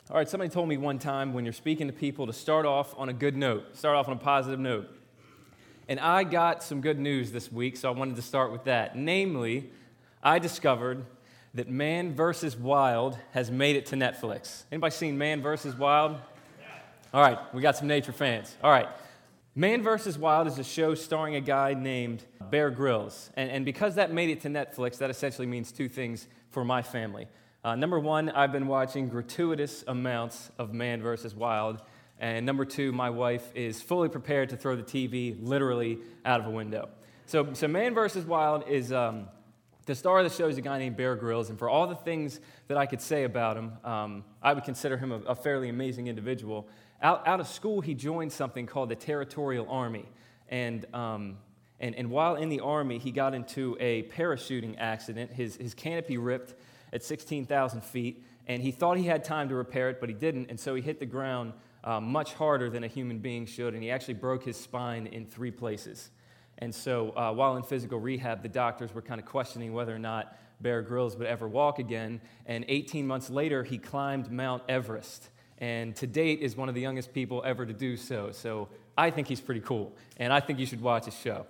All right, somebody told me one time when you're speaking to people to start off on a good note, start off on a positive note. And I got some good news this week, so I wanted to start with that. Namely, I discovered that Man vs. Wild has made it to Netflix. Anybody seen Man vs. Wild? All right, we got some nature fans. All right. Man vs. Wild is a show starring a guy named Bear Grylls. And because that made it to Netflix, that essentially means two things for my family. Number one, I've been watching gratuitous amounts of Man vs. Wild. And number two, my wife is fully prepared to throw the TV literally out of a window. So Man vs. Wild is, the star of the show is a guy named Bear Grylls. And for all the things that I could say about him, I would consider him a fairly amazing individual. Out of school, he joined something called the Territorial Army. And while in the Army, he got into a parachuting accident. His canopy ripped at 16,000 feet, and he thought he had time to repair it, but he didn't, and so he hit the ground much harder than a human being should, and he actually broke his spine in 3 places. And so while in physical rehab, the doctors were kind of questioning whether or not Bear Grylls would ever walk again, and 18 months later, he climbed Mount Everest, and to date is one of the youngest people ever to do so. So I think he's pretty cool, and I think you should watch his show.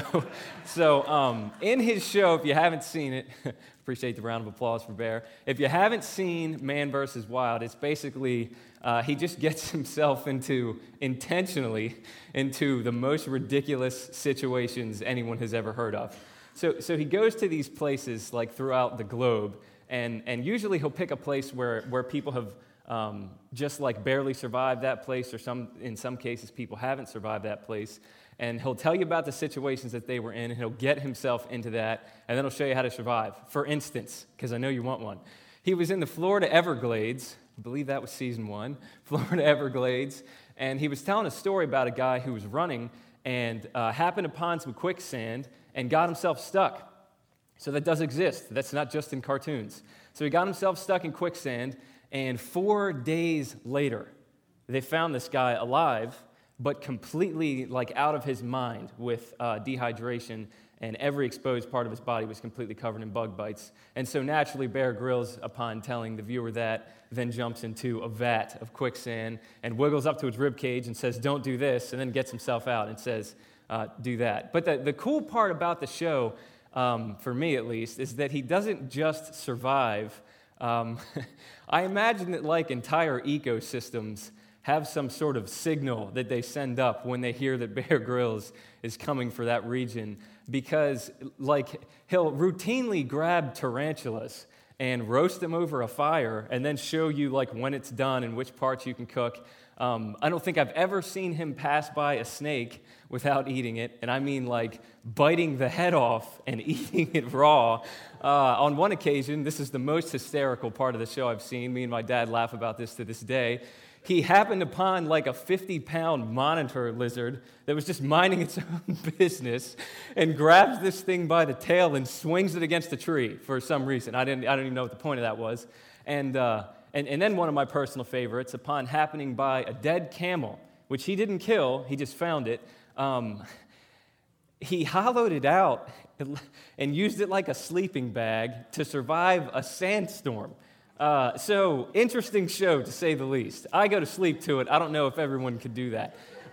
So in his show, if you haven't seen it, appreciate the round of applause for Bear. If you haven't seen Man vs. Wild, it's basically he just gets himself intentionally into the most ridiculous situations anyone has ever heard of. So he goes to these places like throughout the globe, and usually he'll pick a place where people have just like barely survived that place, or in some cases people haven't survived that place, and he'll tell you about the situations that they were in, and he'll get himself into that, and then he'll show you how to survive. For instance, because I know you want one, he was in the Florida Everglades, I believe that was season 1, Florida Everglades, and he was telling a story about a guy who was running and happened upon some quicksand and got himself stuck. So that does exist. That's not just in cartoons. So he got himself stuck in quicksand, and 4 days later, they found this guy alive, but completely like out of his mind with dehydration, and every exposed part of his body was completely covered in bug bites. And so naturally, Bear Grylls, upon telling the viewer that, then jumps into a vat of quicksand and wiggles up to his rib cage and says, "Don't do this," and then gets himself out and says, "Do that." But the cool part about the show, for me at least, is that he doesn't just survive. I imagine that like entire ecosystems have some sort of signal that they send up when they hear that Bear Grylls is coming for that region, because like he'll routinely grab tarantulas and roast them over a fire and then show you like when it's done and which parts you can cook. I don't think I've ever seen him pass by a snake without eating it, and I mean like biting the head off and eating it raw. On one occasion, this is the most hysterical part of the show I've seen. Me and my dad laugh about this to this day. He happened upon like a 50-pound monitor lizard that was just minding its own business, and grabs this thing by the tail and swings it against a tree for some reason. I don't even know what the point of that was. And then one of my personal favorites, upon happening by a dead camel, which he didn't kill, he just found it, he hollowed it out and used it like a sleeping bag to survive a sandstorm. So, interesting show, to say the least. I go to sleep to it. I don't know if everyone could do that.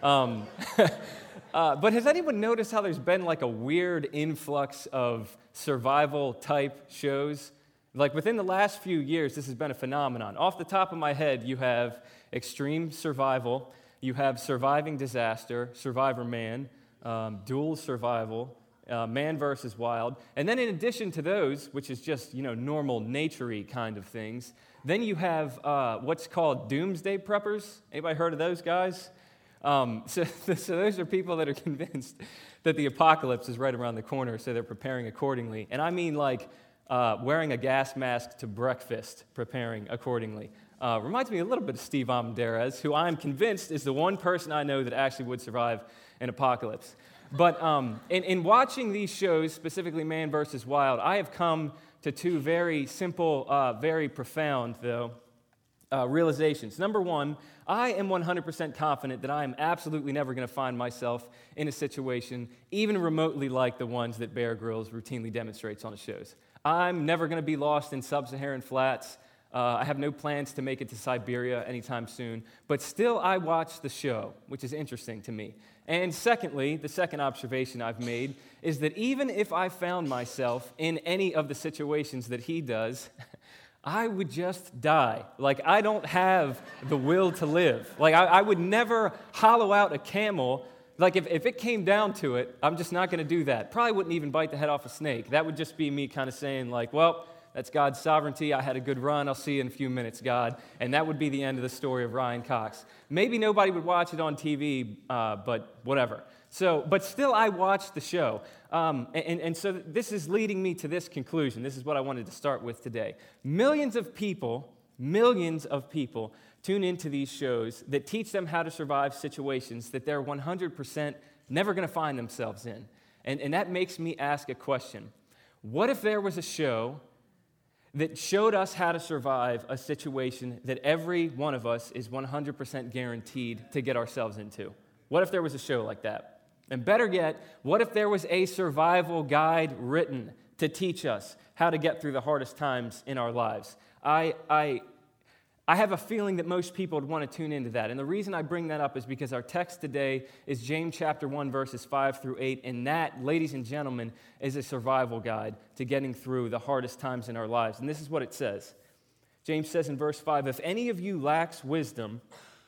But has anyone noticed how there's been like a weird influx of survival-type shows? Like within the last few years, this has been a phenomenon. Off the top of my head, you have Extreme Survival, you have Surviving Disaster, Survivor Man, Dual Survival, Man vs. Wild, and then in addition to those, which is just normal nature-y kind of things, then you have what's called Doomsday Preppers. Anybody heard of those guys? So those are people that are convinced that the apocalypse is right around the corner, so they're preparing accordingly. And I mean like wearing a gas mask to breakfast, preparing accordingly. Reminds me a little bit of Steve Amandarez, who I'm convinced is the one person I know that actually would survive an apocalypse. But in watching these shows, specifically Man vs. Wild, I have come to 2 very simple, very profound, though, realizations. Number one, I am 100% confident that I am absolutely never going to find myself in a situation even remotely like the ones that Bear Grylls routinely demonstrates on his shows. I'm never going to be lost in sub-Saharan flats. I have no plans to make it to Siberia anytime soon, but still I watch the show, which is interesting to me. And secondly, the second observation I've made is that even if I found myself in any of the situations that he does, I would just die. Like, I don't have the will to live. Like, I would never hollow out a camel. Like, if it came down to it, I'm just not going to do that. Probably wouldn't even bite the head off a snake. That would just be me kind of saying, like, well, that's God's sovereignty. I had a good run. I'll see you in a few minutes, God. And that would be the end of the story of Ryan Cox. Maybe nobody would watch it on TV, but whatever. But still, I watched the show. And so this is leading me to this conclusion. This is what I wanted to start with today. Millions of people tune into these shows that teach them how to survive situations that they're 100% never going to find themselves in. And that makes me ask a question. What if there was a show that showed us how to survive a situation that every one of us is 100% guaranteed to get ourselves into? What if there was a show like that? And better yet, what if there was a survival guide written to teach us how to get through the hardest times in our lives? I have a feeling that most people would want to tune into that. And the reason I bring that up is because our text today is James chapter 1, verses 5 through 8. And that, ladies and gentlemen, is a survival guide to getting through the hardest times in our lives. And this is what it says. James says in verse 5, "If any of you lacks wisdom,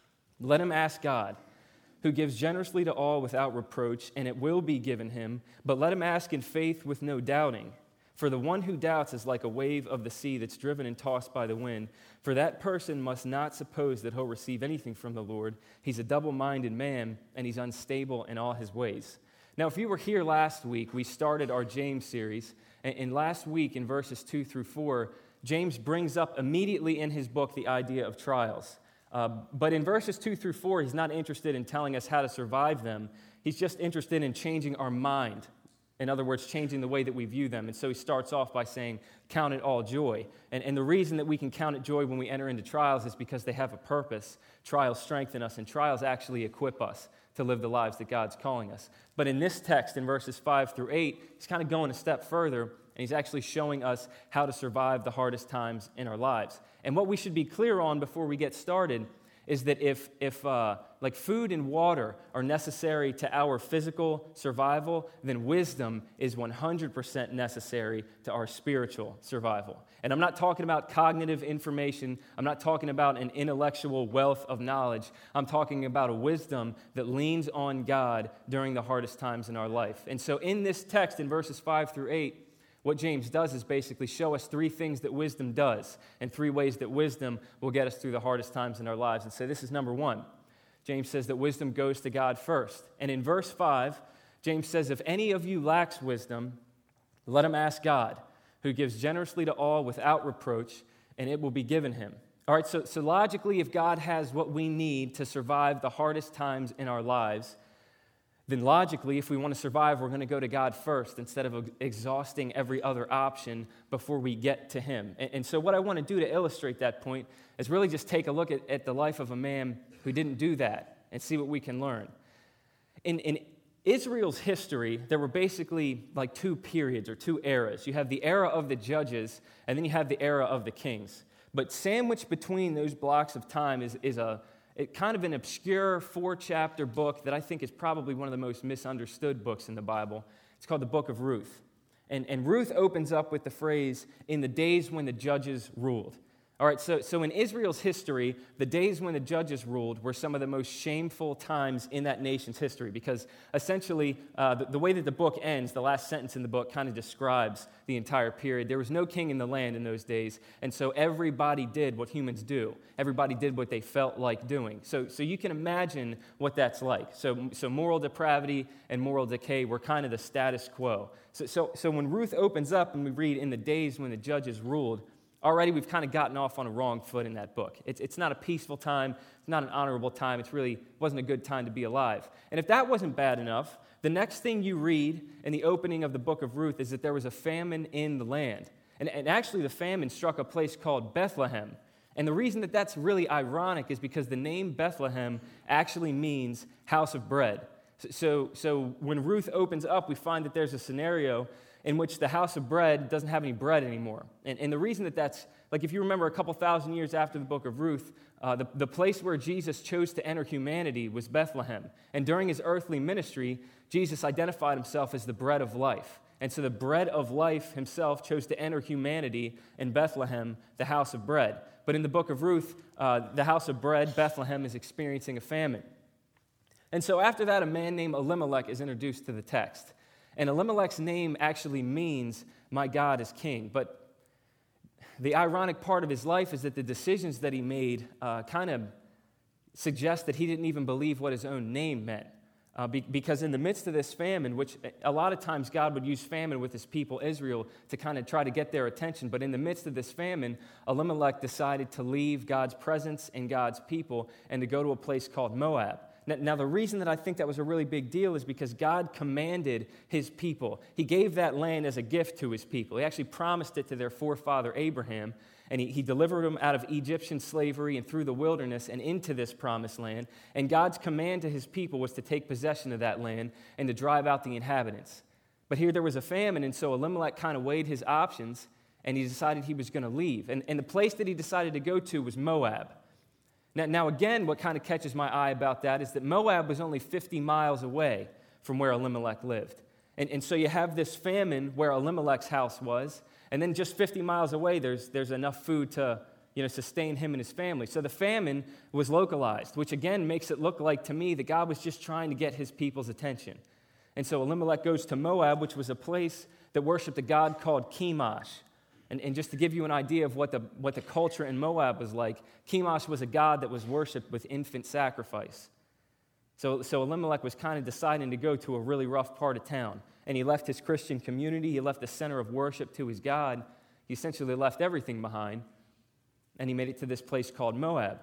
let him ask God, who gives generously to all without reproach, and it will be given him. But let him ask in faith with no doubting. For the one who doubts is like a wave of the sea that's driven and tossed by the wind. For that person must not suppose that he'll receive anything from the Lord. He's a double-minded man, and he's unstable in all his ways." Now, if you were here last week, we started our James series. And last week, in verses 2 through 4, James brings up immediately in his book the idea of trials. But in verses 2 through 4, he's not interested in telling us how to survive them. He's just interested in changing our mind. In other words, changing the way that we view them. And so he starts off by saying, count it all joy. And the reason that we can count it joy when we enter into trials is because they have a purpose. Trials strengthen us, and trials actually equip us to live the lives that God's calling us. But in this text, in verses 5 through 8, he's kind of going a step further, and he's actually showing us how to survive the hardest times in our lives. And what we should be clear on before we get started is that if like food and water are necessary to our physical survival, then wisdom is 100% necessary to our spiritual survival. And I'm not talking about cognitive information. I'm not talking about an intellectual wealth of knowledge. I'm talking about a wisdom that leans on God during the hardest times in our life. And so in this text, in verses 5 through 8, what James does is basically show us three things that wisdom does and three ways that wisdom will get us through the hardest times in our lives. And so this is number one. James says that wisdom goes to God first. And in verse 5, James says, "If any of you lacks wisdom, let him ask God, who gives generously to all without reproach, and it will be given him." All right, so logically, if God has what we need to survive the hardest times in our lives, then logically, if we want to survive, we're going to go to God first instead of exhausting every other option before we get to him. And so what I want to do to illustrate that point is really just take a look at the life of a man who didn't do that and see what we can learn. In Israel's history, there were basically like two periods or two eras. You have the era of the judges, and then you have the era of the kings. But sandwiched between those blocks of time is kind of an obscure 4-chapter book that I think is probably one of the most misunderstood books in the Bible. It's called the Book of Ruth. And Ruth opens up with the phrase, "in the days when the judges ruled." All right, so in Israel's history, the days when the judges ruled were some of the most shameful times in that nation's history because essentially the way that the book ends, the last sentence in the book kind of describes the entire period. There was no king in the land in those days, and so everybody did what humans do. Everybody did what they felt like doing. So you can imagine what that's like. So moral depravity and moral decay were kind of the status quo. So when Ruth opens up and we read, "in the days when the judges ruled," already we've kind of gotten off on a wrong foot in that book. It's not a peaceful time. It's not an honorable time. It really wasn't a good time to be alive. And if that wasn't bad enough, the next thing you read in the opening of the book of Ruth is that there was a famine in the land. And actually the famine struck a place called Bethlehem. And the reason that that's really ironic is because the name Bethlehem actually means house of bread. So when Ruth opens up, we find that there's a scenario in which the house of bread doesn't have any bread anymore. And the reason that's, like if you remember a couple thousand years after the book of Ruth, the place where Jesus chose to enter humanity was Bethlehem. And during his earthly ministry, Jesus identified himself as the bread of life. And so the bread of life himself chose to enter humanity in Bethlehem, the house of bread. But in the book of Ruth, the house of bread, Bethlehem, is experiencing a famine. And so after that, a man named Elimelech is introduced to the text. And Elimelech's name actually means, my God is king. But the ironic part of his life is that the decisions that he made kind of suggest that he didn't even believe what his own name meant. Because in the midst of this famine, which a lot of times God would use famine with his people, Israel, to kind of try to get their attention. But in the midst of this famine, Elimelech decided to leave God's presence and God's people and to go to a place called Moab. Now, the reason that I think that was a really big deal is because God commanded his people. He gave that land as a gift to his people. He actually promised it to their forefather Abraham, and he delivered them out of Egyptian slavery and through the wilderness and into this promised land. And God's command to his people was to take possession of that land and to drive out the inhabitants. But here there was a famine, and so Elimelech kind of weighed his options, and he decided he was going to leave. And the place that he decided to go to was Moab. Now, again, what kind of catches my eye about that is that Moab was only 50 miles away from where Elimelech lived. And so you have this famine where Elimelech's house was, and then just 50 miles away, there's enough food to sustain him and his family. So the famine was localized, which again makes it look like to me that God was just trying to get his people's attention. And so Elimelech goes to Moab, which was a place that worshiped a god called Chemosh. And just to give you an idea of what the culture in Moab was like, Chemosh was a god that was worshipped with infant sacrifice. So Elimelech was kind of deciding to go to a really rough part of town. And he left his Christian community. He left the center of worship to his God. He essentially left everything behind. And he made it to this place called Moab.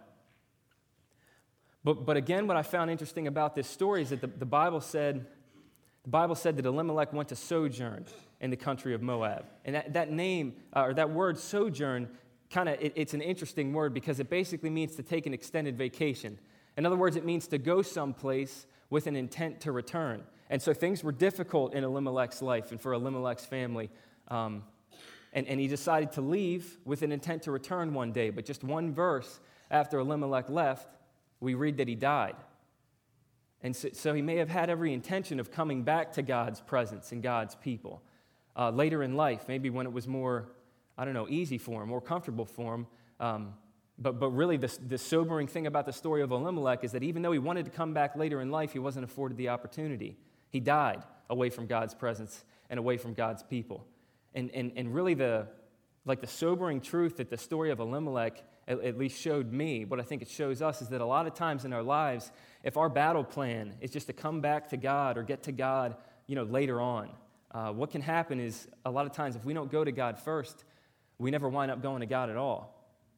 But again, what I found interesting about this story is that the Bible said that Elimelech went to sojourn in the country of Moab. And that name, or that word sojourn, it's an interesting word because it basically means to take an extended vacation. In other words, it means to go someplace with an intent to return. And so things were difficult in Elimelech's life and for Elimelech's family. And he decided to leave with an intent to return one day. But just one verse after Elimelech left, we read that he died. And so he may have had every intention of coming back to God's presence and God's people later in life, maybe when it was more, easy for him, more comfortable for him. But really, the sobering thing about the story of Elimelech is that even though he wanted to come back later in life, he wasn't afforded the opportunity. He died away from God's presence and away from God's people. And really, the sobering truth that the story of Elimelech at least showed me, what I think it shows us, is that a lot of times in our lives, if our battle plan is just to come back to God or get to God, later on, what can happen is a lot of times if we don't go to God first, we never wind up going to God at all.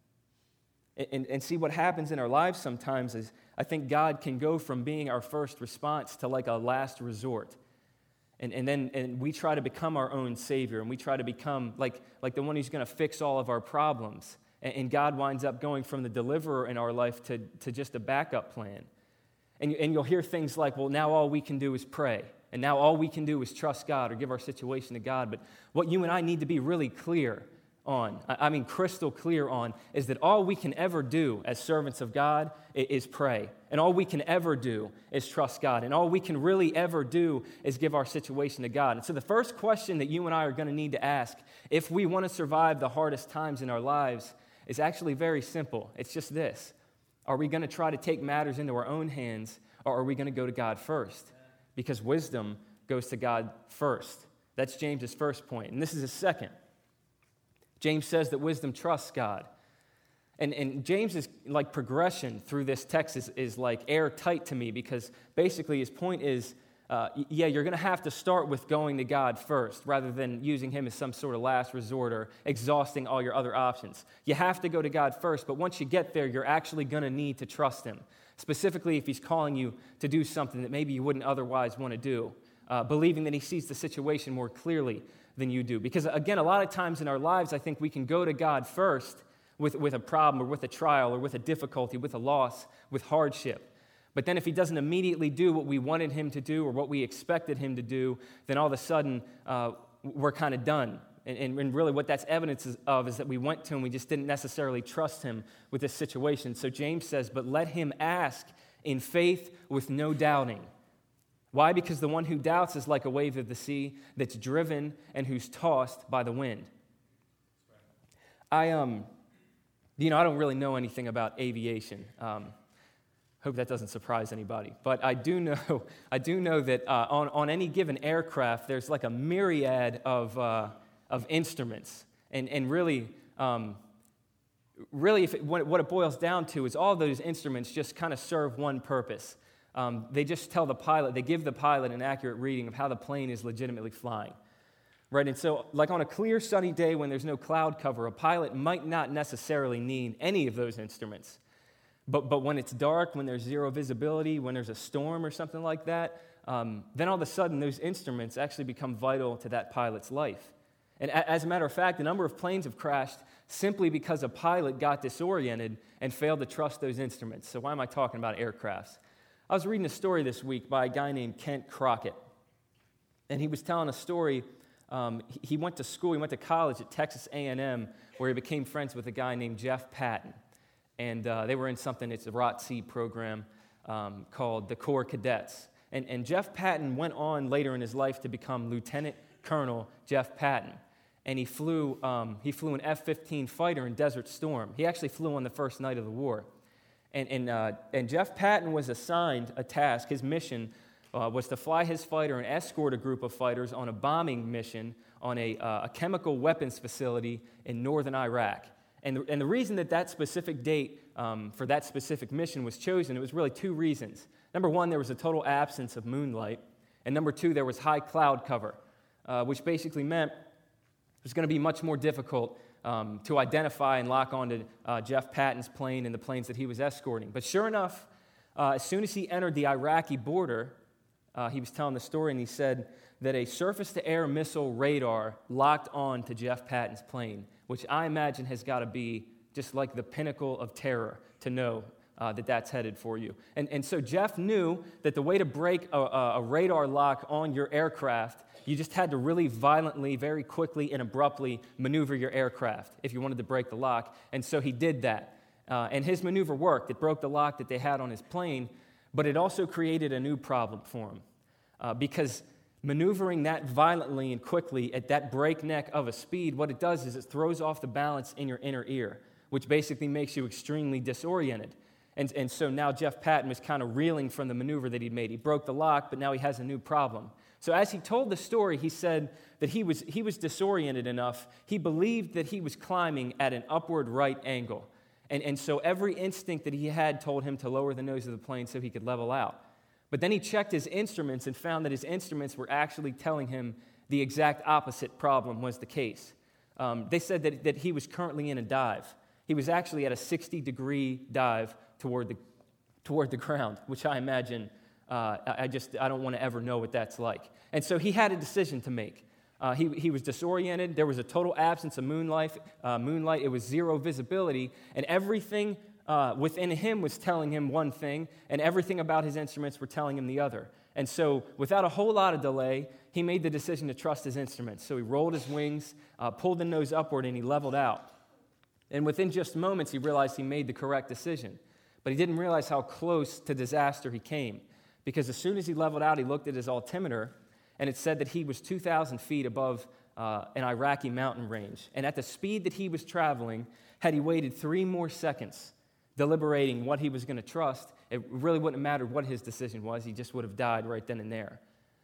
And see, what happens in our lives sometimes is I think God can go from being our first response to like a last resort. And then we try to become our own Savior, and we try to become like the one who's going to fix all of our problems. And God winds up going from the deliverer in our life to just a backup plan. And you'll hear things like, well, now all we can do is pray. And now all we can do is trust God or give our situation to God. But what you and I need to be really clear on, crystal clear on, is that all we can ever do as servants of God is pray. And all we can ever do is trust God. And all we can really ever do is give our situation to God. And so the first question that you and I are going to need to ask if we want to survive the hardest times in our lives is actually very simple. It's just this. Are we going to try to take matters into our own hands, or are we going to go to God first? Because wisdom goes to God first. That's James's first point. And this is his second. James says that wisdom trusts God. And James's progression through this text is airtight to me, because basically his point is, you're going to have to start with going to God first rather than using him as some sort of last resort or exhausting all your other options. You have to go to God first, but once you get there, you're actually going to need to trust him, specifically if he's calling you to do something that maybe you wouldn't otherwise want to do, believing that he sees the situation more clearly than you do. Because again, a lot of times in our lives, I think we can go to God first with a problem or with a trial or with a difficulty, with a loss, with hardship. But then if he doesn't immediately do what we wanted him to do or what we expected him to do, then all of a sudden we're kind of done. And really what that's evidence of is that we went to him, we just didn't necessarily trust him with this situation. So James says, but let him ask in faith with no doubting. Why? Because the one who doubts is like a wave of the sea that's driven and who's tossed by the wind. I don't really know anything about aviation. Hope that doesn't surprise anybody. But I do know that on any given aircraft, there's like a myriad of instruments, and really, what it boils down to is all those instruments just kind of serve one purpose. They just tell the pilot, they give the pilot an accurate reading of how the plane is legitimately flying, right? And so, like on a clear, sunny day when there's no cloud cover, a pilot might not necessarily need any of those instruments. But when it's dark, when there's zero visibility, when there's a storm or something like that, then all of a sudden those instruments actually become vital to that pilot's life. And as a matter of fact, a number of planes have crashed simply because a pilot got disoriented and failed to trust those instruments. So why am I talking about aircrafts? I was reading a story this week by a guy named Kent Crockett. And he was telling a story. He went to school, he went to college at Texas A&M, where he became friends with a guy named Jeff Patton. And they were in something, it's a ROTC program called the Corps Cadets. And Jeff Patton went on later in his life to become Lieutenant Colonel Jeff Patton. And he flew an F-15 fighter in Desert Storm. He actually flew on the first night of the war. And Jeff Patton was assigned a task. His mission was to fly his fighter and escort a group of fighters on a bombing mission on a chemical weapons facility in northern Iraq. And the reason that specific date for that specific mission was chosen, it was really two reasons. Number one, there was a total absence of moonlight. And number two, there was high cloud cover, which basically meant it was going to be much more difficult to identify and lock onto Jeff Patton's plane and the planes that he was escorting. But sure enough, as soon as he entered the Iraqi border, he was telling the story, and he said that a surface-to-air missile radar locked on to Jeff Patton's plane, which I imagine has got to be just like the pinnacle of terror to know that that's headed for you. And so Jeff knew that the way to break a radar lock on your aircraft, you just had to really violently, very quickly, and abruptly maneuver your aircraft if you wanted to break the lock. And so he did that. And his maneuver worked. It broke the lock that they had on his plane, but it also created a new problem for him. Because maneuvering that violently and quickly at that breakneck of a speed, what it does is it throws off the balance in your inner ear, which basically makes you extremely disoriented. And so now Jeff Patton was kind of reeling from the maneuver that he'd made. He broke the lock, but now he has a new problem. So as he told the story, he said that he was disoriented enough. He believed that he was climbing at an upward right angle. And so every instinct that he had told him to lower the nose of the plane so he could level out. But then he checked his instruments and found that his instruments were actually telling him the exact opposite problem was the case. They said that he was currently in a dive. He was actually at a 60-degree dive toward the ground, which I imagine, I don't want to ever know what that's like. And so he had a decision to make. He was disoriented. There was a total absence of moonlight. It was zero visibility, and everything within him was telling him one thing, and everything about his instruments were telling him the other. And so, without a whole lot of delay, he made the decision to trust his instruments. So he rolled his wings, pulled the nose upward, and he leveled out. And within just moments, he realized he made the correct decision. But he didn't realize how close to disaster he came. Because as soon as he leveled out, he looked at his altimeter, and it said that he was 2,000 feet above an Iraqi mountain range. And at the speed that he was traveling, had he waited 3 more seconds, deliberating what he was going to trust, it really wouldn't have mattered what his decision was. He just would have died right then and there.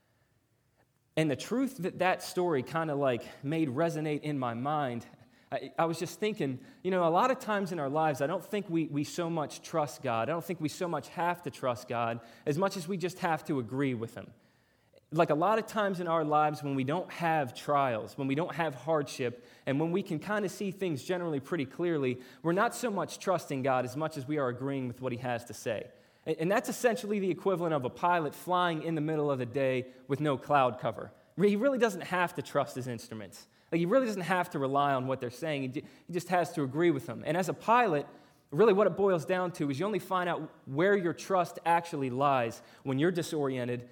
And the truth that story kind of like made resonate in my mind, I was just thinking, a lot of times in our lives, I don't think we so much trust God. I don't think we so much have to trust God as much as we just have to agree with Him. Like a lot of times in our lives when we don't have trials, when we don't have hardship, and when we can kind of see things generally pretty clearly, we're not so much trusting God as much as we are agreeing with what He has to say. And that's essentially the equivalent of a pilot flying in the middle of the day with no cloud cover. He really doesn't have to trust his instruments. Like he really doesn't have to rely on what they're saying. He just has to agree with them. And as a pilot, Really what it boils down to is you only find out where your trust actually lies when you're disoriented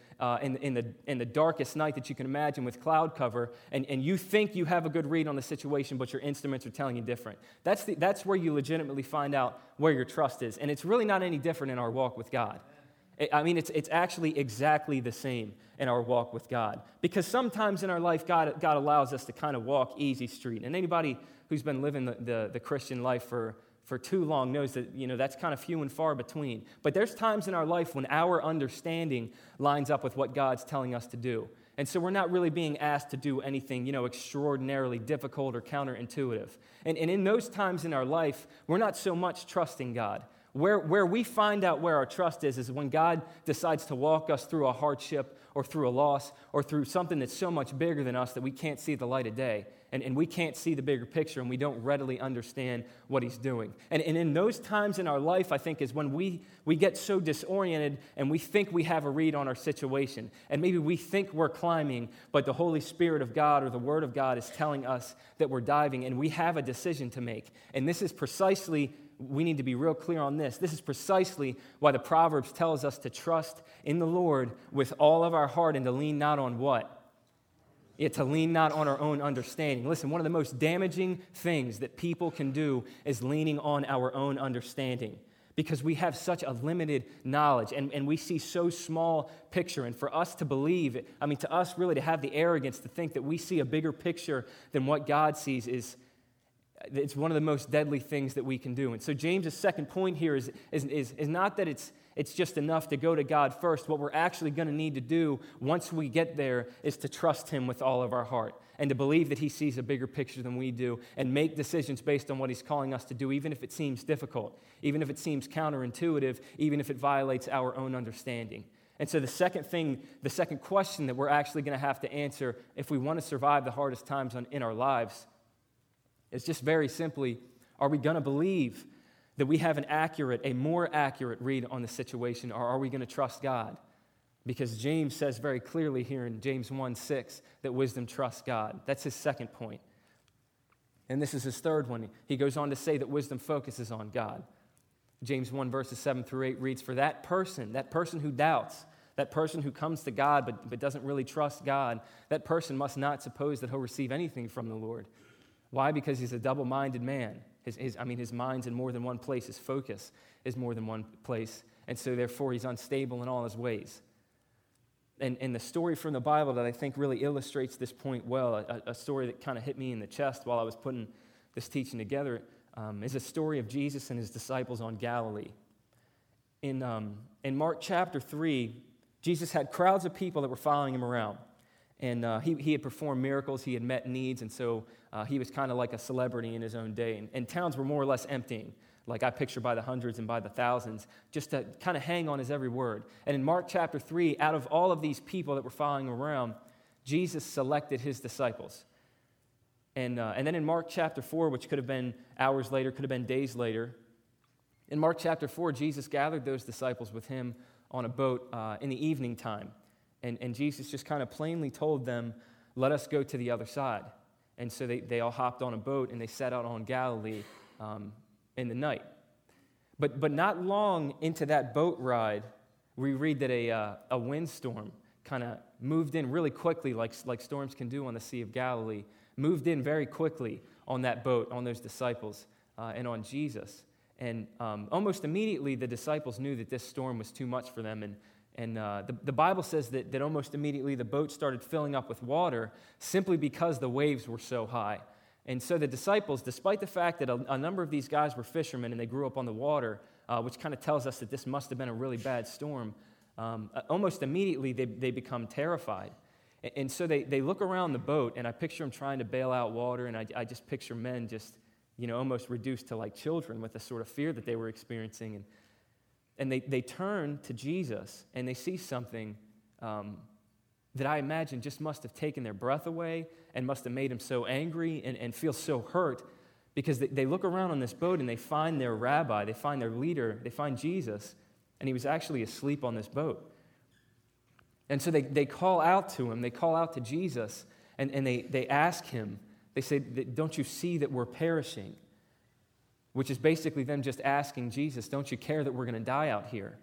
in the darkest night that you can imagine with cloud cover, and you think you have a good read on the situation, but your instruments are telling you different. That's where you legitimately find out where your trust is. And it's really not any different in our walk with God. It's actually exactly the same in our walk with God. Because sometimes in our life, God allows us to kind of walk easy street. And anybody who's been living the Christian life for too long knows that, that's kind of few and far between. But there's times in our life when our understanding lines up with what God's telling us to do. And so we're not really being asked to do anything, extraordinarily difficult or counterintuitive. And in those times in our life, we're not so much trusting God. Where we find out where our trust is when God decides to walk us through a hardship or through a loss or through something that's so much bigger than us that we can't see the light of day. And we can't see the bigger picture, and we don't readily understand what he's doing. And in those times in our life, I think, is when we get so disoriented and we think we have a read on our situation. And maybe we think we're climbing, but the Holy Spirit of God or the Word of God is telling us that we're diving, and we have a decision to make. And this is precisely, we need to be real clear on this. This is precisely why the Proverbs tells us to trust in the Lord with all of our heart and to lean not on what? To lean not on our own understanding. Listen, one of the most damaging things that people can do is leaning on our own understanding, because we have such a limited knowledge and we see so small picture. And for us to believe, to us really to have the arrogance to think that we see a bigger picture than what God sees it's one of the most deadly things that we can do. And so James's second point here is not that it's just enough to go to God first. What we're actually going to need to do once we get there is to trust him with all of our heart and to believe that he sees a bigger picture than we do and make decisions based on what he's calling us to do, even if it seems difficult, even if it seems counterintuitive, even if it violates our own understanding. And so the second question that we're actually going to have to answer if we want to survive the hardest times in our lives is just very simply, are we going to believe that we have a more accurate read on the situation, or are we going to trust God? Because James says very clearly here in James 1:6 that wisdom trusts God. That's his second point. And this is his third one. He goes on to say that wisdom focuses on God. James 1 verses 7 through 8 reads, "For that person who doubts, that person who comes to God but doesn't really trust God, that person must not suppose that he'll receive anything from the Lord." Why? Because he's a double-minded man. His mind's in more than one place. His focus is more than one place. And so, therefore, he's unstable in all his ways. And the story from the Bible that I think really illustrates this point well, a story that kind of hit me in the chest while I was putting this teaching together, is a story of Jesus and his disciples on Galilee. In Mark chapter 3, Jesus had crowds of people that were following him around. And he had performed miracles, he had met needs, and so he was kind of like a celebrity in his own day. And towns were more or less emptying, like I picture by the hundreds and by the thousands, just to kind of hang on his every word. And in Mark chapter 3, out of all of these people that were following him around, Jesus selected his disciples. And then in Mark chapter 4, which could have been hours later, could have been days later, in Mark chapter 4, Jesus gathered those disciples with him on a boat in the evening time. And Jesus just kind of plainly told them, "Let us go to the other side." And so they all hopped on a boat and they set out on Galilee in the night. But not long into that boat ride, we read that a windstorm kind of moved in really quickly, like storms can do on the Sea of Galilee, moved in very quickly on that boat, on those disciples, and on Jesus. And almost immediately, the disciples knew that this storm was too much for them. And the Bible says that almost immediately the boat started filling up with water simply because the waves were so high. And so the disciples, despite the fact that a number of these guys were fishermen and they grew up on the water, which kind of tells us that this must have been a really bad storm, almost immediately they become terrified. And so they look around the boat, and I picture them trying to bail out water, and I just picture men just, almost reduced to like children with the sort of fear that they were experiencing. And they turn to Jesus, and they see something that I imagine just must have taken their breath away and must have made them so angry and feel so hurt, because they look around on this boat and they find their rabbi, they find their leader, they find Jesus, and he was actually asleep on this boat. And so they call out to him, they call out to Jesus, and they ask him, they say, "Don't you see that we're perishing?" which is basically them just asking Jesus, don't you care that we're going to die out here?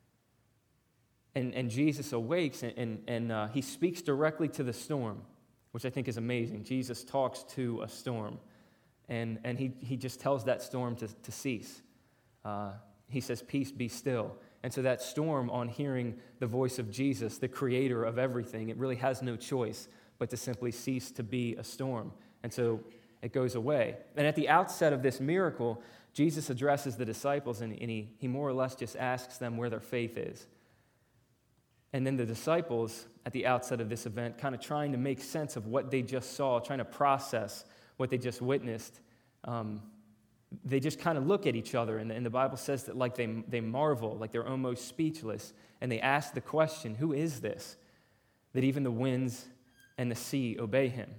And Jesus awakes, and he speaks directly to the storm, which I think is amazing. Jesus talks to a storm, and he just tells that storm to cease. He says, peace, be still. And so that storm, on hearing the voice of Jesus, the creator of everything, it really has no choice but to simply cease to be a storm. And so it goes away. And at the outset of this miracle, Jesus addresses the disciples, and he more or less just asks them where their faith is. And then the disciples, at the outset of this event, kind of trying to make sense of what they just saw, trying to process what they just witnessed, they just kind of look at each other, and the Bible says that like they marvel, like they're almost speechless, and they ask the question, who is this, that even the winds and the sea obey him?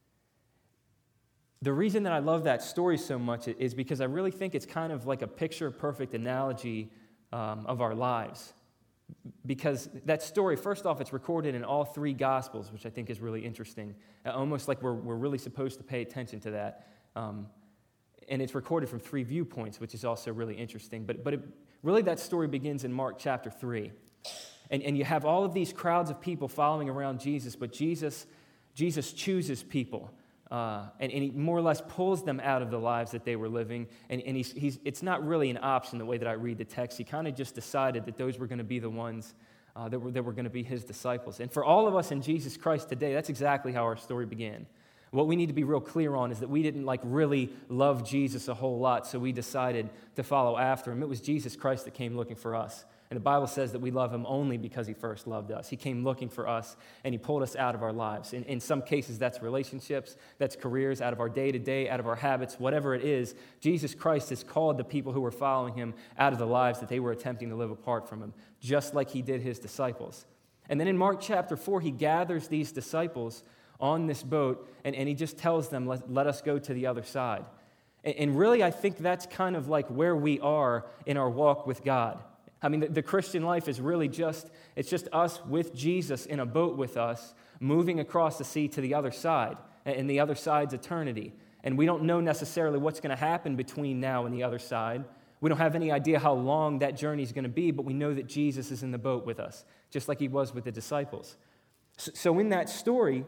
The reason that I love that story so much is because I really think it's kind of like a picture-perfect analogy of our lives. Because that story, first off, it's recorded in all three Gospels, which I think is really interesting. Almost like we're really supposed to pay attention to that. And it's recorded from three viewpoints, which is also really interesting. But really that story begins in Mark chapter 3. And you have all of these crowds of people following around Jesus, but Jesus chooses people. And he more or less pulls them out of the lives that they were living. And it's not really an option the way that I read the text. He kind of just decided that those were going to be the ones that were going to be his disciples. And for all of us in Jesus Christ today, that's exactly how our story began. What we need to be real clear on is that we didn't really love Jesus a whole lot, so we decided to follow after him. It was Jesus Christ that came looking for us. And the Bible says that we love him only because he first loved us. He came looking for us, and he pulled us out of our lives. In some cases, that's relationships, that's careers, out of our day-to-day, out of our habits, whatever it is. Jesus Christ has called the people who were following him out of the lives that they were attempting to live apart from him, just like he did his disciples. And then in Mark chapter 4, he gathers these disciples on this boat, and he just tells them, let us go to the other side. And really, I think that's kind of like where we are in our walk with God. I mean, the Christian life is really it's just us with Jesus in a boat with us, moving across the sea to the other side, and the other side's eternity. And we don't know necessarily what's going to happen between now and the other side. We don't have any idea how long that journey is going to be, but we know that Jesus is in the boat with us, just like he was with the disciples. So in that story,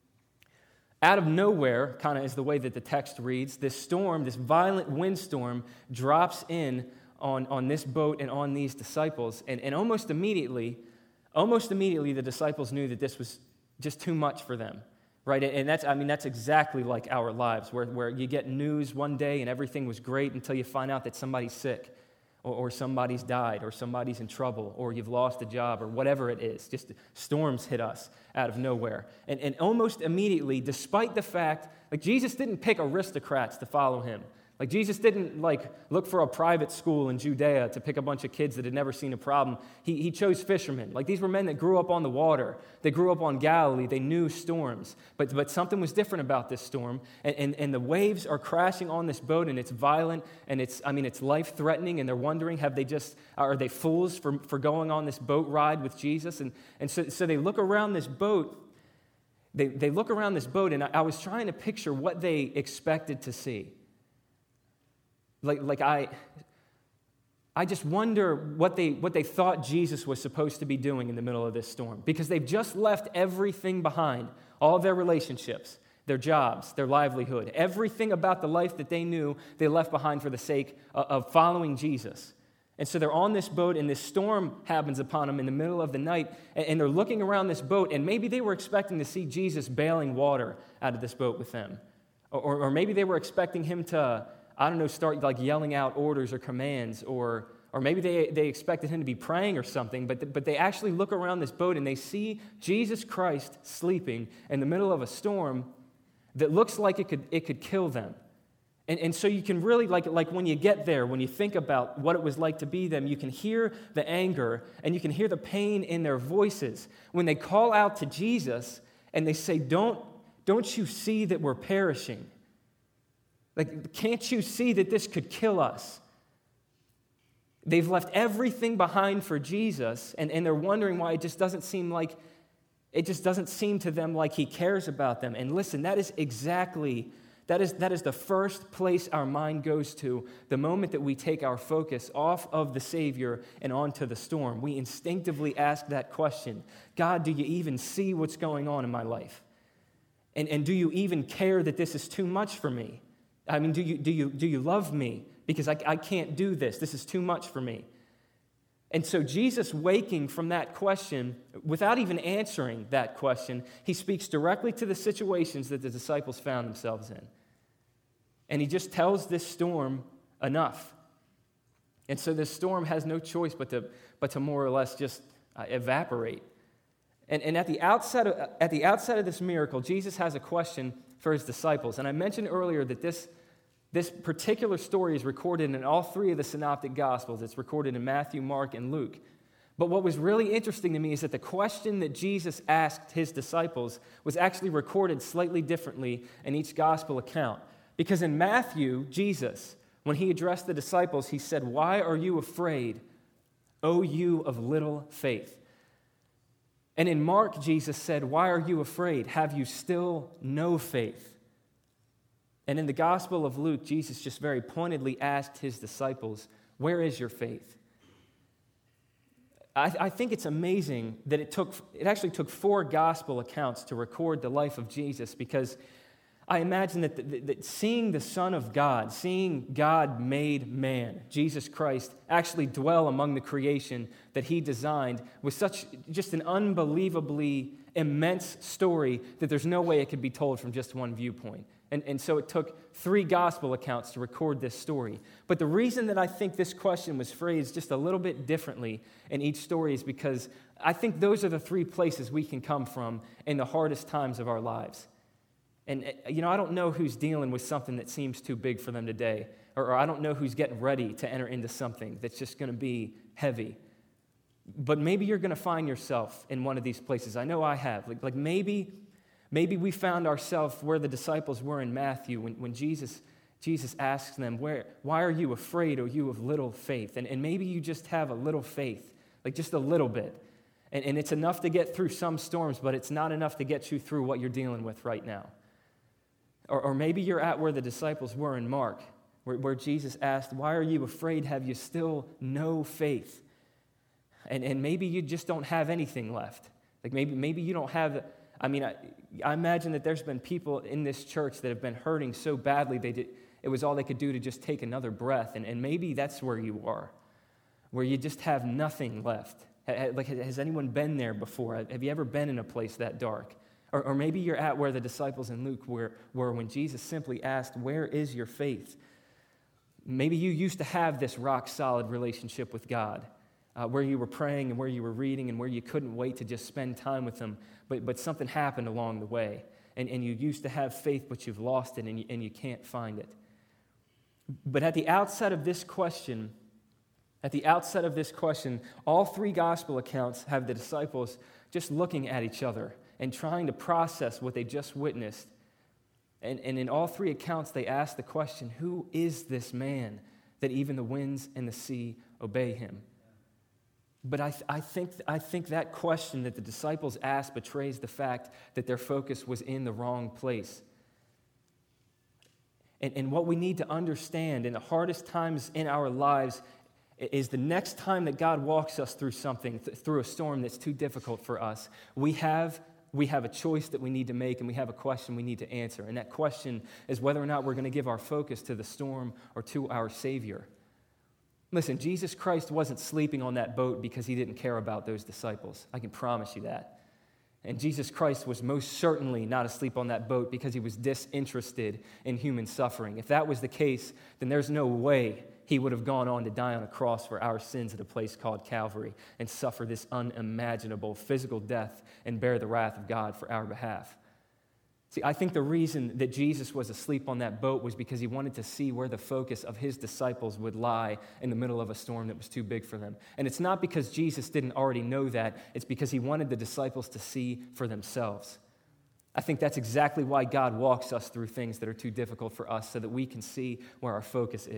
out of nowhere, kind of is the way that the text reads, this storm, this violent windstorm, drops in on this boat and on these disciples, and almost immediately, the disciples knew that this was just too much for them, right? And that's exactly like our lives, where you get news one day and everything was great until you find out that somebody's sick, or somebody's died, or somebody's in trouble, or you've lost a job, or whatever it is. Just storms hit us out of nowhere. And almost immediately, despite the fact, Jesus didn't pick aristocrats to follow him. Jesus didn't look for a private school in Judea to pick a bunch of kids that had never seen a problem. He chose fishermen. These were men that grew up on the water. They grew up on Galilee. They knew storms. But something was different about this storm. And the waves are crashing on this boat, and it's violent, and it's life-threatening, and they're wondering, are they fools for going on this boat ride with Jesus? And so they look around this boat. They look around this boat, and I was trying to picture what they expected to see. I just wonder what they thought Jesus was supposed to be doing in the middle of this storm, because they've just left everything behind, all of their relationships, their jobs, their livelihood, everything about the life that they knew they left behind for the sake of following Jesus. And so they're on this boat, and this storm happens upon them in the middle of the night, and they're looking around this boat, and maybe they were expecting to see Jesus bailing water out of this boat with them, or maybe they were expecting him to, start yelling out orders or commands, or maybe they expected him to be praying or something, but they actually look around this boat and they see Jesus Christ sleeping in the middle of a storm that looks like it could kill them. And so you can really, when you get there, when you think about what it was like to be them, you can hear the anger and you can hear the pain in their voices when they call out to Jesus and they say, don't you see that we're perishing? Can't you see that this could kill us? They've left everything behind for Jesus, and they're wondering why it just doesn't seem to them like he cares about them. And listen, that is exactly That is the first place our mind goes to the moment that we take our focus off of the Savior and onto the storm. We instinctively ask that question, God, do you even see what's going on in my life? And do you even care that this is too much for me? I mean, do you love me? Because I can't do this. This is too much for me. And so Jesus, waking from that question, without even answering that question, he speaks directly to the situations that the disciples found themselves in. And he just tells this storm enough. And so this storm has no choice but to more or less just evaporate. And at the outset of this miracle, Jesus has a question for his disciples. And I mentioned earlier that this particular story is recorded in all three of the synoptic gospels. It's recorded in Matthew, Mark, and Luke. But what was really interesting to me is that the question that Jesus asked his disciples was actually recorded slightly differently in each gospel account. Because in Matthew, Jesus, when he addressed the disciples, he said, "Why are you afraid, O you of little faith?" And in Mark, Jesus said, "Why are you afraid? Have you still no faith?" And in the Gospel of Luke, Jesus just very pointedly asked his disciples, "Where is your faith?" I think it's amazing that it actually took 4 gospel accounts to record the life of Jesus, because I imagine that seeing the Son of God, seeing God made man, Jesus Christ, actually dwell among the creation that he designed was such just an unbelievably immense story that there's no way it could be told from just one viewpoint. And so it took 3 gospel accounts to record this story. But the reason that I think this question was phrased just a little bit differently in each story is because I think those are the 3 places we can come from in the hardest times of our lives. And, I don't know who's dealing with something that seems too big for them today, or I don't know who's getting ready to enter into something that's just going to be heavy. But maybe you're going to find yourself in one of these places. I know I have. Like maybe we found ourselves where the disciples were in Matthew when Jesus asks them, "Why are you afraid, O you of little faith?" And maybe you just have a little faith, like just a little bit. And it's enough to get through some storms, but it's not enough to get you through what you're dealing with right now. Or maybe you're at where the disciples were in Mark, where Jesus asked, "Why are you afraid? Have you still no faith?" And maybe you just don't have anything left. Like maybe you don't have, I imagine that there's been people in this church that have been hurting so badly it was all they could do to just take another breath. And maybe that's where you are, where you just have nothing left. Like, has anyone been there before? Have you ever been in a place that dark? Or maybe you're at where the disciples in Luke were when Jesus simply asked, "Where is your faith?" Maybe you used to have this rock-solid relationship with God, where you were praying and where you were reading and where you couldn't wait to just spend time with Him, but something happened along the way. And you used to have faith, but you've lost it and you can't find it. But at the outset of this question, all 3 gospel accounts have the disciples just looking at each other and trying to process what they just witnessed. And in all 3 accounts, they ask the question, "Who is this man that even the winds and the sea obey him?" But I think that question that the disciples asked betrays the fact that their focus was in the wrong place. And what we need to understand in the hardest times in our lives is the next time that God walks us through something, through a storm that's too difficult for us, we have a choice that we need to make, and we have a question we need to answer. And that question is whether or not we're going to give our focus to the storm or to our Savior. Listen, Jesus Christ wasn't sleeping on that boat because he didn't care about those disciples. I can promise you that. And Jesus Christ was most certainly not asleep on that boat because he was disinterested in human suffering. If that was the case, then there's no way he would have gone on to die on a cross for our sins at a place called Calvary and suffer this unimaginable physical death and bear the wrath of God for our behalf. See, I think the reason that Jesus was asleep on that boat was because he wanted to see where the focus of his disciples would lie in the middle of a storm that was too big for them. And it's not because Jesus didn't already know that. It's because he wanted the disciples to see for themselves. I think that's exactly why God walks us through things that are too difficult for us, so that we can see where our focus is.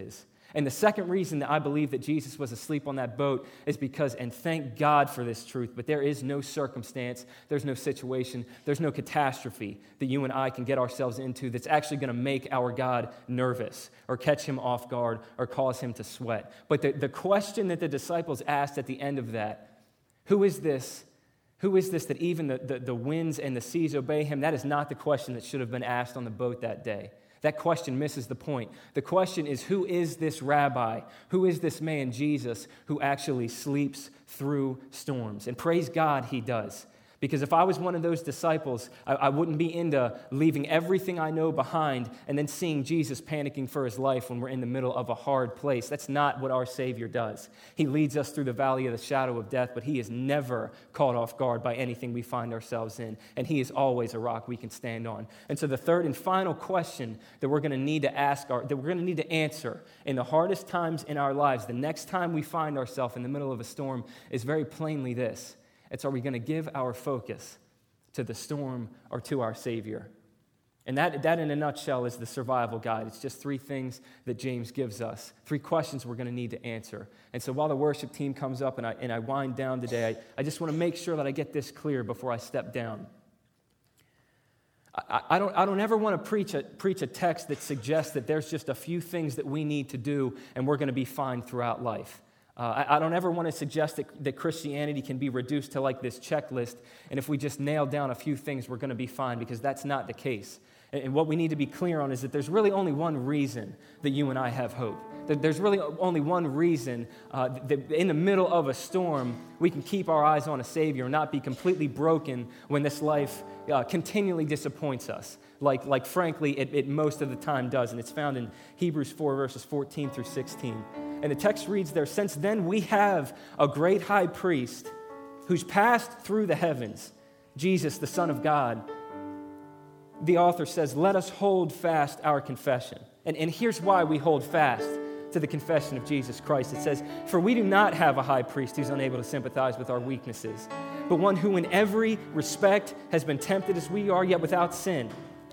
And the second reason that I believe that Jesus was asleep on that boat is because, and thank God for this truth, but there is no circumstance, there's no situation, there's no catastrophe that you and I can get ourselves into that's actually going to make our God nervous or catch him off guard or cause him to sweat. But the question that the disciples asked at the end of that, who is this? Who is this that even the winds and the seas obey him? That is not the question that should have been asked on the boat that day. That question misses the point. The question is, who is this rabbi? Who is this man, Jesus, who actually sleeps through storms? And praise God, he does. Because if I was one of those disciples, I wouldn't be into leaving everything I know behind and then seeing Jesus panicking for his life when we're in the middle of a hard place. That's not what our Savior does. He leads us through the valley of the shadow of death, but he is never caught off guard by anything we find ourselves in, and he is always a rock we can stand on. And so the third and final question that we're going to need to ask, that we're going to need to answer in the hardest times in our lives, the next time we find ourselves in the middle of a storm, is very plainly this. It's, are we going to give our focus to the storm or to our Savior? And that in a nutshell is the survival guide. It's just three things that James gives us, three questions we're going to need to answer. And so while the worship team comes up and I wind down today, I just want to make sure that I get this clear before I step down. I don't ever want to preach a text that suggests that there's just a few things that we need to do and we're going to be fine throughout life. I don't ever want to suggest that Christianity can be reduced to like this checklist, and if we just nail down a few things, we're going to be fine, because that's not the case. And what we need to be clear on is that there's really only one reason that you and I have hope. That there's really only one reason that in the middle of a storm, we can keep our eyes on a Savior and not be completely broken when this life continually disappoints us, like frankly, it most of the time does. And it's found in Hebrews 4, verses 14 through 16. And the text reads there, "Since then we have a great high priest who's passed through the heavens, Jesus, the Son of God." The author says, "Let us hold fast our confession." And here's why we hold fast to the confession of Jesus Christ. It says, "For we do not have a high priest who's unable to sympathize with our weaknesses, but one who in every respect has been tempted as we are, yet without sin.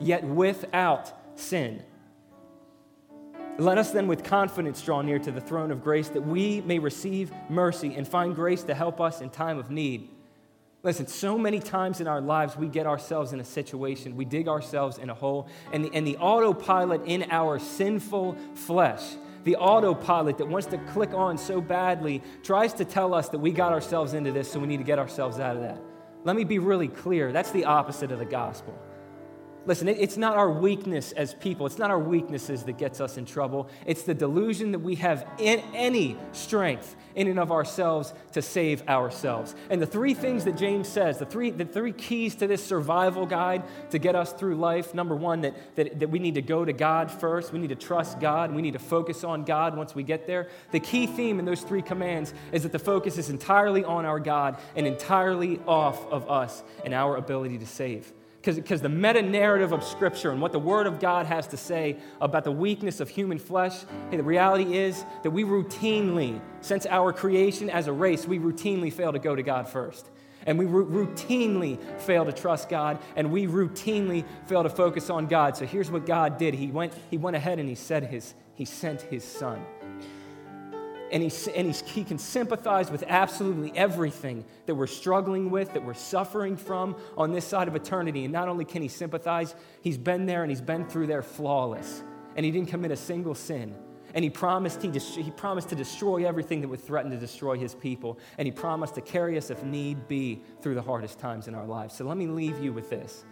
Let us then with confidence draw near to the throne of grace, that we may receive mercy and find grace to help us in time of need." Listen, so many times in our lives we get ourselves in a situation, we dig ourselves in a hole, and the autopilot in our sinful flesh, the autopilot that wants to click on so badly, tries to tell us that we got ourselves into this, so we need to get ourselves out of that. Let me be really clear. That's the opposite of the gospel. Listen, it's not our weakness as people. It's not our weaknesses that gets us in trouble. It's the delusion that we have in any strength in and of ourselves to save ourselves. And the three things that James says, the three keys to this survival guide to get us through life, number one, that we need to go to God first. We need to trust God. We need to focus on God once we get there. The key theme in those three commands is that the focus is entirely on our God and entirely off of us and our ability to save. Because the meta-narrative of Scripture and what the Word of God has to say about the weakness of human flesh, the reality is that we routinely, since our creation as a race, we routinely fail to go to God first. And we routinely fail to trust God, and we routinely fail to focus on God. So here's what God did. He went ahead and he sent his Son. And he can sympathize with absolutely everything that we're struggling with, that we're suffering from on this side of eternity. And not only can he sympathize, he's been there and he's been through there flawless. And he didn't commit a single sin. And he promised to destroy everything that would threaten to destroy his people. And he promised to carry us, if need be, through the hardest times in our lives. So let me leave you with this.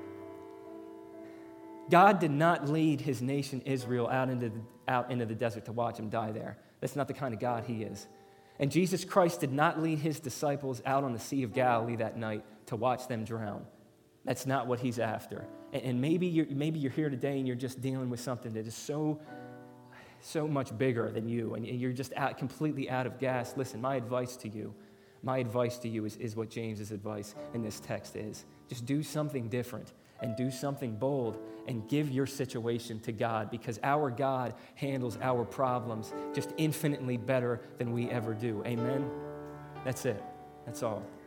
God did not lead his nation Israel out into the desert to watch him die there. That's not the kind of God he is. And Jesus Christ did not lead his disciples out on the Sea of Galilee that night to watch them drown. That's not what he's after. And maybe you're here today and you're just dealing with something that is so much bigger than you, and you're just completely out of gas. Listen, my advice to you is what James's advice in this text is. Just do something different and do something bold and give your situation to God, because our God handles our problems just infinitely better than we ever do. Amen? That's it. That's all.